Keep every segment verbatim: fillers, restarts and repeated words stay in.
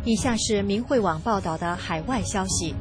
以下是明慧网报道的海外消息。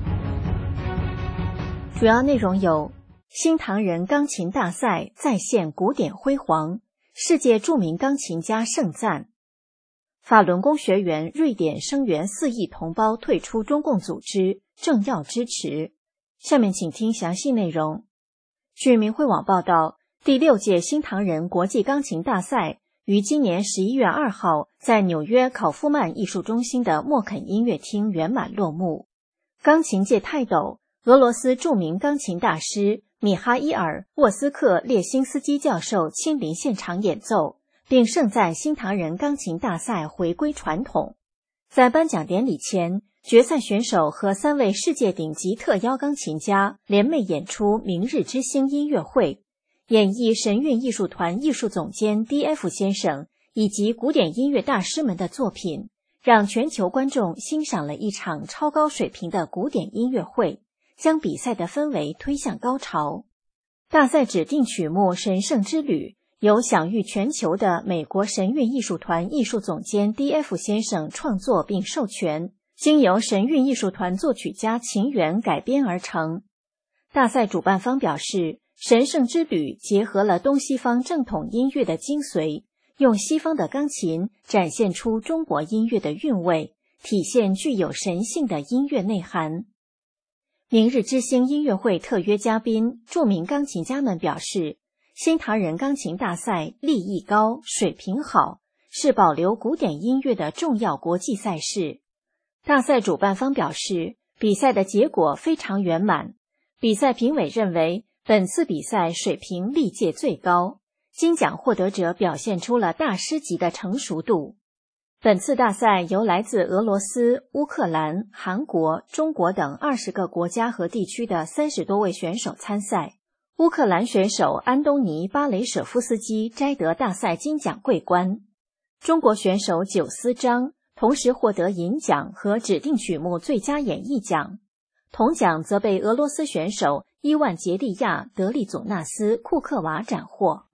主要内容有：新唐人钢琴大赛再现古典辉煌，世界著名钢琴家盛赞；法轮功学员瑞典声援四亿同胞退出中共组织，政要支持。下面请听详细内容。据明慧网报道，第六届新唐人国际钢琴大赛于今年十一月二号在纽约考夫曼艺术中心的默肯音乐厅圆满落幕。钢琴界泰斗、俄罗斯著名钢琴大师米哈伊尔·沃斯克列辛斯基教授亲临现场演奏，并盛赞新唐人钢琴大赛回归传统。在颁奖典礼前，决赛选手和三位世界顶级特邀钢琴家联袂演出《明日之星》音乐会，演绎神韵艺术团艺术总监 D F 先生以及古典音乐大师们的作品，让全球观众欣赏了一场超高水平的古典音乐会，将比赛的氛围推向高潮。大赛指定曲目《神圣之旅》由享誉全球的美国神韵艺术团艺术总监 D F 先生创作并授权，经由神韵艺术团作曲家秦源改编而成。大赛主办方表示，神圣之旅结合了东西方正统音乐的精髓，用西方的钢琴展现出中国音乐的韵味，体现具有神性的音乐内涵。明日之星音乐会特约嘉宾、著名钢琴家们表示，新唐人钢琴大赛立意高，水平好，是保留古典音乐的重要国际赛事。大赛主办方表示，比赛的结果非常圆满。比赛评委认为，本次比赛水平历届最高，金奖获得者表现出了大师级的成熟度。本次大赛由来自俄罗斯、乌克兰、韩国、中国等二十个国家和地区的三十多位选手参赛。乌克兰选手安东尼·巴雷舍夫斯基摘得大赛金奖桂冠，中国选手久思章同时获得银奖和指定曲目最佳演绎奖，铜奖则被俄罗斯选手伊万杰利亚·德利祖纳斯·库克娃斩获。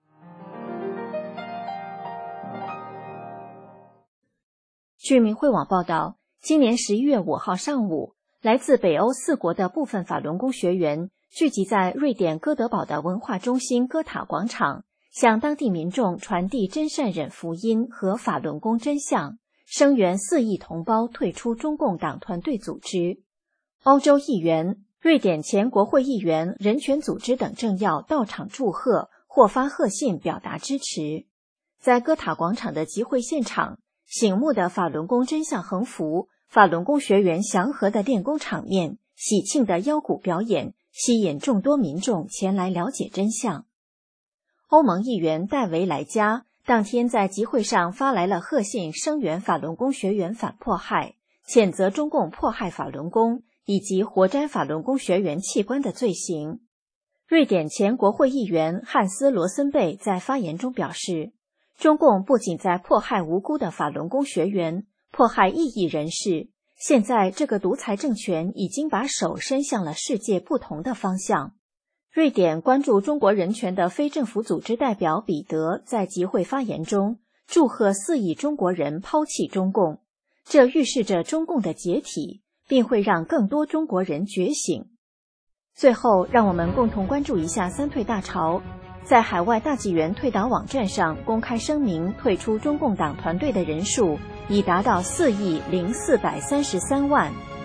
据明慧网报道，今年十一月五号上午，来自北欧四国的部分法轮功学员聚集在瑞典哥德堡的文化中心歌塔广场，向当地民众传递真善忍福音和法轮功真相，声援四亿同胞退出中共党团队组织。欧洲议员、瑞典前国会议员、人权组织等政要到场祝贺或发贺信表达支持。在歌塔广场的集会现场，醒目的法轮功真相横幅、法轮功学员祥和的练功场面、喜庆的腰鼓表演，吸引众多民众前来了解真相。欧盟议员戴维莱加当天在集会上发来了贺信，声援法轮功学员反迫害，谴责中共迫害法轮功以及活摘法轮功学员器官的罪行。瑞典前国会议员汉斯·罗森贝在发言中表示，中共不仅在迫害无辜的法轮功学员，迫害异议人士，现在这个独裁政权已经把手伸向了世界不同的方向。瑞典关注中国人权的非政府组织代表彼得在集会发言中祝贺四亿中国人抛弃中共，这预示着中共的解体，并会让更多中国人觉醒。最后，让我们共同关注一下三退大潮。在海外大纪元退党网站上公开声明退出中共党团队的人数已达到四亿零四百三十三万。